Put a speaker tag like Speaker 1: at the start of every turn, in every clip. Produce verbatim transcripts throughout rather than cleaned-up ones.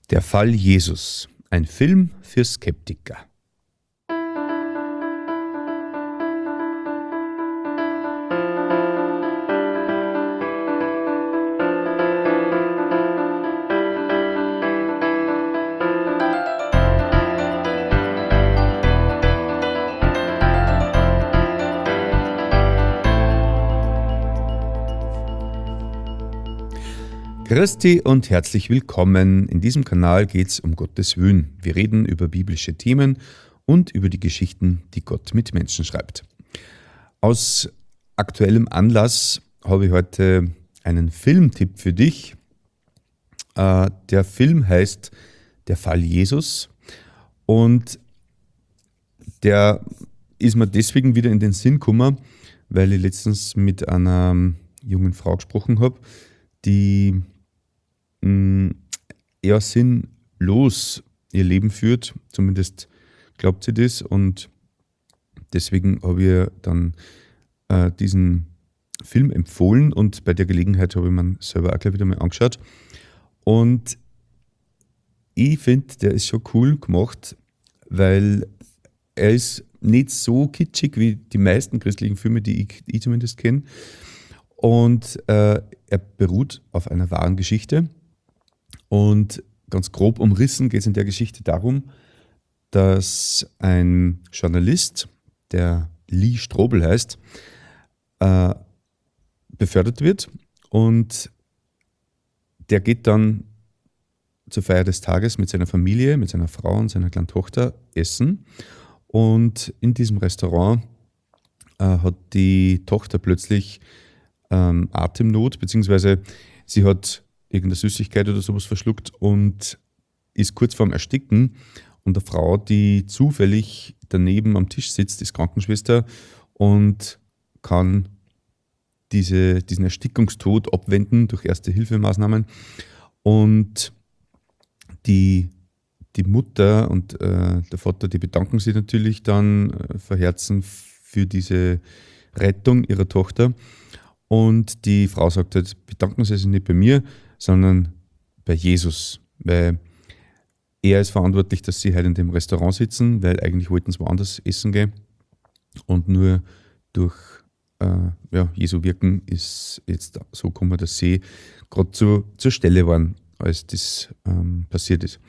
Speaker 1: Der Fall Jesus, ein Film für Skeptiker. Christi und herzlich willkommen. In diesem Kanal geht es um Gottes Willen. Wir reden über biblische Themen und über die Geschichten, die Gott mit Menschen schreibt. Aus aktuellem Anlass habe ich heute einen Filmtipp für dich. Äh, der Film heißt Der Fall Jesus und der ist mir deswegen wieder in den Sinn gekommen, weil ich letztens mit einer jungen Frau gesprochen habe, die eher sinnlos ihr Leben führt, zumindest glaubt sie das, und deswegen habe ich ihr dann äh, diesen Film empfohlen und bei der Gelegenheit habe ich mir selber auch gleich wieder mal angeschaut und ich finde, der ist schon cool gemacht, weil er ist nicht so kitschig wie die meisten christlichen Filme, die ich, ich zumindest kenne, und äh, er beruht auf einer wahren Geschichte. Und ganz grob umrissen geht es in der Geschichte darum, dass ein Journalist, der Lee Strobel heißt, äh, befördert wird und der geht dann zur Feier des Tages mit seiner Familie, mit seiner Frau und seiner kleinen Tochter essen. Und in diesem Restaurant äh, hat die Tochter plötzlich ähm, Atemnot, beziehungsweise sie hat irgendeine Süßigkeit oder sowas verschluckt und ist kurz vorm Ersticken. Und eine Frau, die zufällig daneben am Tisch sitzt, ist Krankenschwester und kann diese, diesen Erstickungstod abwenden durch Erste-Hilfemaßnahmen. Und die, die Mutter und äh, der Vater, die bedanken sich natürlich dann äh, von Herzen für diese Rettung ihrer Tochter. Und die Frau sagt halt, bedanken Sie sich nicht bei mir, sondern bei Jesus, weil er ist verantwortlich, dass sie heute in dem Restaurant sitzen, weil eigentlich wollten sie woanders essen gehen und nur durch äh, ja, Jesu Wirken ist jetzt so gekommen, dass sie gerade zu, zur Stelle waren, als das ähm, passiert ist.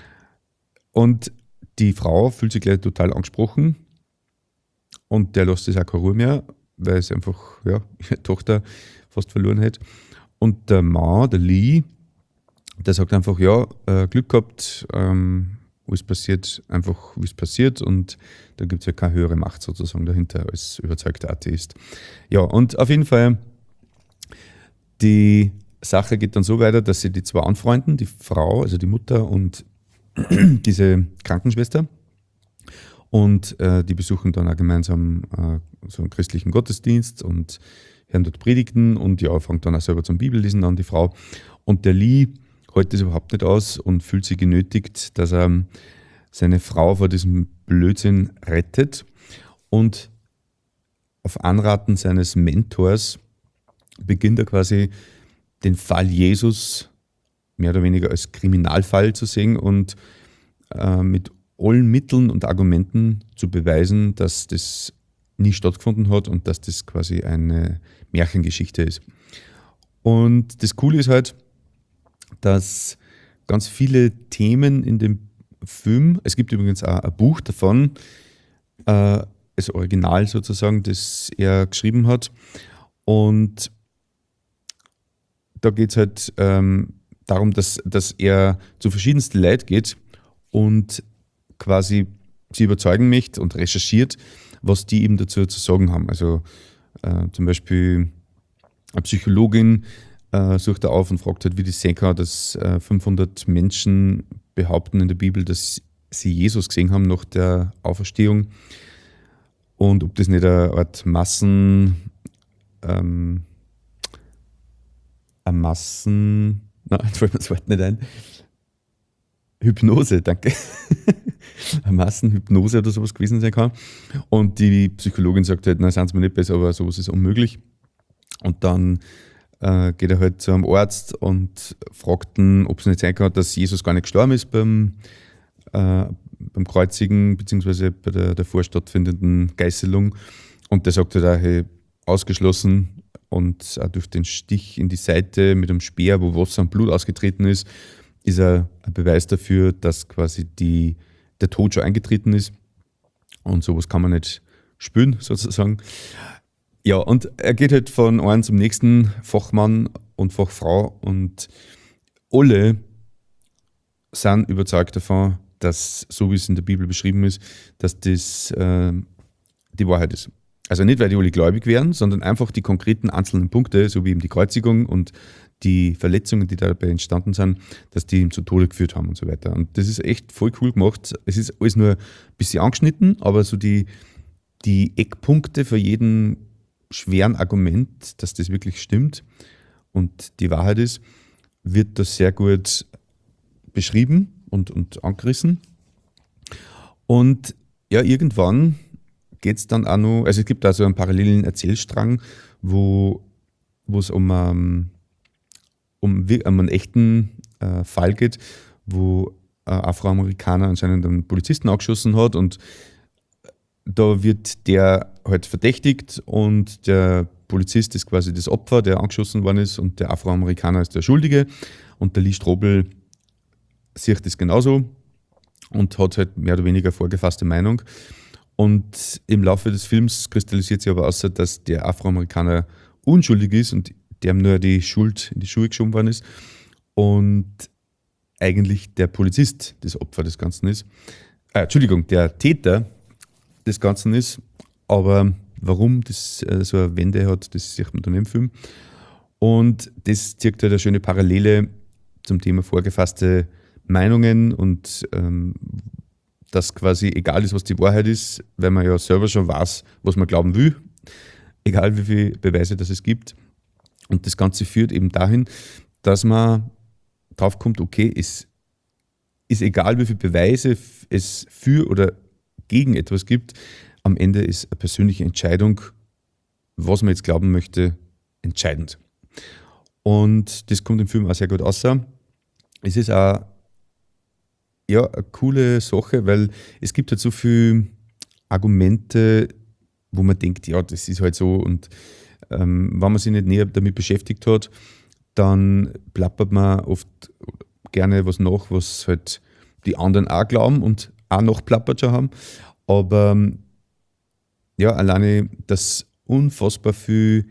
Speaker 1: Und die Frau fühlt sich gleich total angesprochen und der lässt es auch keine Ruhe mehr, weil es einfach ja, ihre Tochter fast verloren hat. Und der Mann, der Lee, der sagt einfach, ja, äh, Glück gehabt, ähm, alles passiert einfach, wie es passiert, und da gibt es ja keine höhere Macht sozusagen dahinter als überzeugter Atheist. Ja, und auf jeden Fall, die Sache geht dann so weiter, dass sie die zwei anfreunden, die Frau, also die Mutter und diese Krankenschwester, und äh, die besuchen dann auch gemeinsam äh, so einen christlichen Gottesdienst und hören dort Predigten und ja, fängt dann auch selber zum Bibellesen an, die Frau. Und der Lee hält das überhaupt nicht aus und fühlt sich genötigt, dass er seine Frau vor diesem Blödsinn rettet. Und auf Anraten seines Mentors beginnt er quasi den Fall Jesus mehr oder weniger als Kriminalfall zu sehen und äh, mit allen Mitteln und Argumenten zu beweisen, dass das nie stattgefunden hat und dass das quasi eine Märchengeschichte ist. Und das Coole ist halt, dass ganz viele Themen in dem Film, es gibt übrigens auch ein Buch davon, äh, das Original sozusagen, das er geschrieben hat, und da geht es halt ähm, darum, dass, dass er zu verschiedensten Leuten geht und quasi sie überzeugen möchte und recherchiert, was die eben dazu zu sagen haben. Also äh, zum Beispiel eine Psychologin äh, sucht er auf und fragt halt, wie das sehen kann, dass äh, fünfhundert Menschen behaupten in der Bibel, dass sie Jesus gesehen haben nach der Auferstehung, und ob das nicht eine Art Massen, ähm, eine Massen, nein, jetzt fällt mir das Wort nicht ein, Hypnose, danke. Eine Massenhypnose oder sowas gewesen sein kann. Und die Psychologin sagt halt, na, seien Sie mir nicht besser, aber sowas ist unmöglich. Und dann äh, geht er halt zu einem Arzt und fragt ihn, ob es nicht sein kann, dass Jesus gar nicht gestorben ist beim, äh, beim Kreuzigen, beziehungsweise bei der davor stattfindenden Geißelung. Und der sagt halt auch, hey, ausgeschlossen, und auch durch den Stich in die Seite mit einem Speer, wo Wasser und Blut ausgetreten ist, ist er ein Beweis dafür, dass quasi die, der Tod schon eingetreten ist. Und sowas kann man nicht spüren, sozusagen. Ja, und er geht halt von einem zum nächsten Fachmann und Fachfrau und alle sind überzeugt davon, dass, so wie es in der Bibel beschrieben ist, dass das äh, die Wahrheit ist. Also nicht, weil die alle gläubig wären, sondern einfach die konkreten einzelnen Punkte, so wie eben die Kreuzigung und die Verletzungen, die dabei entstanden sind, dass die ihn zu Tode geführt haben und so weiter. Und das ist echt voll cool gemacht. Es ist alles nur ein bisschen angeschnitten, aber so die, die Eckpunkte für jeden schweren Argument, dass das wirklich stimmt und die Wahrheit ist, wird das sehr gut beschrieben und, und angerissen. Und ja, irgendwann geht es dann auch noch, also es gibt da so einen parallelen Erzählstrang, wo wo es um, ähm, um, wir- um einen echten äh, Fall geht, wo ein Afroamerikaner anscheinend einen Polizisten angeschossen hat, und da wird der halt verdächtigt und der Polizist ist quasi das Opfer, der angeschossen worden ist, und der Afroamerikaner ist der Schuldige, und der Lee Strobel sieht das genauso und hat halt mehr oder weniger vorgefasste Meinung. Und im Laufe des Films kristallisiert sich aber aus, dass der Afroamerikaner unschuldig ist und dem nur die Schuld in die Schuhe geschoben worden ist und eigentlich der Polizist das Opfer des Ganzen ist. Äh, Entschuldigung, der Täter des Ganzen ist, aber warum das äh, so eine Wende hat, das sieht man dann im Film. Und das zieht halt eine schöne Parallele zum Thema vorgefasste Meinungen und ähm, dass quasi egal ist, was die Wahrheit ist, weil man ja selber schon weiß, was man glauben will, egal wie viele Beweise das es gibt. Und das Ganze führt eben dahin, dass man drauf kommt, okay, es ist egal, wie viele Beweise es für oder gegen etwas gibt, am Ende ist eine persönliche Entscheidung, was man jetzt glauben möchte, entscheidend. Und das kommt im Film auch sehr gut raus. Es ist auch ja, eine coole Sache, weil es gibt halt so viele Argumente, wo man denkt, ja, das ist halt so, und ähm, wenn man sich nicht näher damit beschäftigt hat, dann plappert man oft gerne was nach, was halt die anderen auch glauben und auch noch plappert schon haben. Aber ähm, ja, alleine, dass unfassbar viel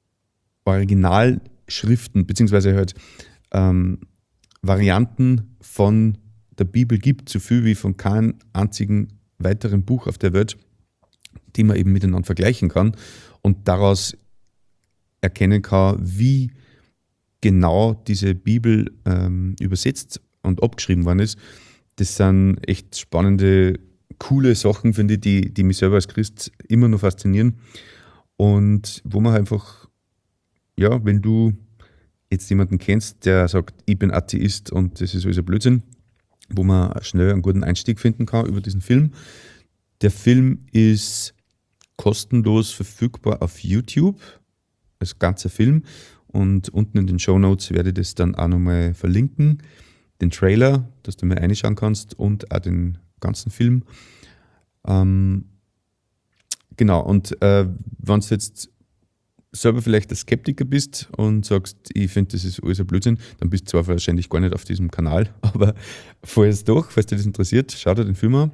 Speaker 1: Originalschriften beziehungsweise halt ähm, Varianten von der Bibel gibt, so viel wie von keinem einzigen weiteren Buch auf der Welt, die man eben miteinander vergleichen kann und daraus erkennen kann, wie genau diese Bibel ähm, übersetzt und abgeschrieben worden ist. Das sind echt spannende, coole Sachen, finde ich, die, die mich selber als Christ immer noch faszinieren und wo man einfach, ja, wenn du jetzt jemanden kennst, der sagt, ich bin Atheist und das ist alles ein Blödsinn, wo man schnell einen guten Einstieg finden kann über diesen Film. Der Film ist kostenlos verfügbar auf YouTube, als ganzer Film, und unten in den Shownotes werde ich das dann auch nochmal verlinken, den Trailer, dass du mir reinschauen kannst, und auch den ganzen Film. Ähm, genau, und äh, wenn du jetzt selber vielleicht ein Skeptiker bist und sagst, ich finde, das ist alles ein Blödsinn, dann bist du zwar wahrscheinlich gar nicht auf diesem Kanal, aber falls doch, falls dir das interessiert, schau dir den Film an.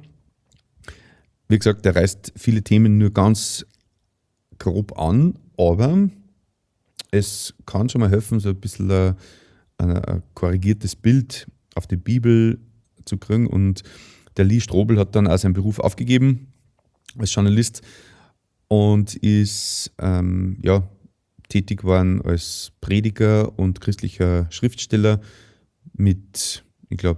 Speaker 1: Wie gesagt, der reißt viele Themen nur ganz grob an, aber es kann schon mal helfen, so ein bisschen ein, ein, ein korrigiertes Bild auf die Bibel zu kriegen. Und der Lee Strobel hat dann auch seinen Beruf aufgegeben als Journalist und ist ähm, ja, tätig geworden als Prediger und christlicher Schriftsteller mit, ich glaube,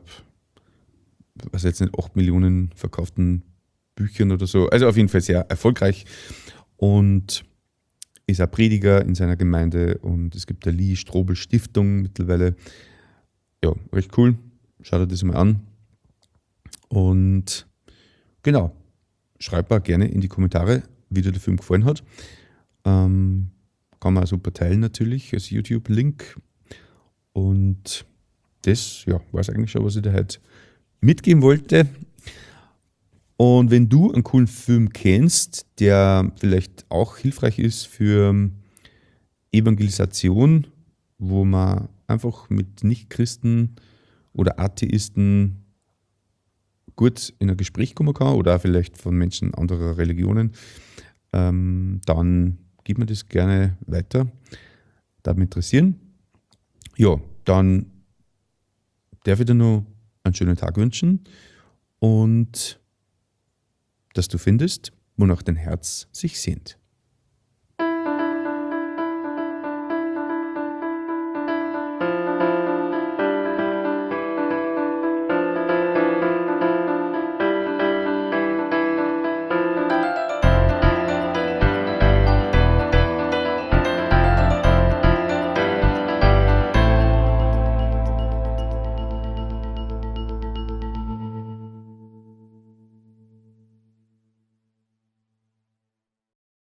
Speaker 1: was jetzt nicht, acht Millionen verkauften Büchern oder so. Also auf jeden Fall sehr erfolgreich und ist auch Prediger in seiner Gemeinde, und es gibt der Lee Strobel Stiftung mittlerweile. Ja, recht cool. Schaut euch das mal an. Und genau, schreibt mal gerne in die Kommentare, wie dir der Film gefallen hat. Ähm, kann man auch super teilen natürlich als YouTube-Link. Und das, ja, war es eigentlich schon, was ich dir heute mitgeben wollte. Und wenn du einen coolen Film kennst, der vielleicht auch hilfreich ist für Evangelisation, wo man einfach mit Nichtchristen oder Atheisten gut in ein Gespräch kommen kann oder auch vielleicht von Menschen anderer Religionen, ähm, dann gib mir das gerne weiter. Darf mich interessieren. Ja, dann darf ich dir noch einen schönen Tag wünschen und dass du findest, wonach dein Herz sich sehnt.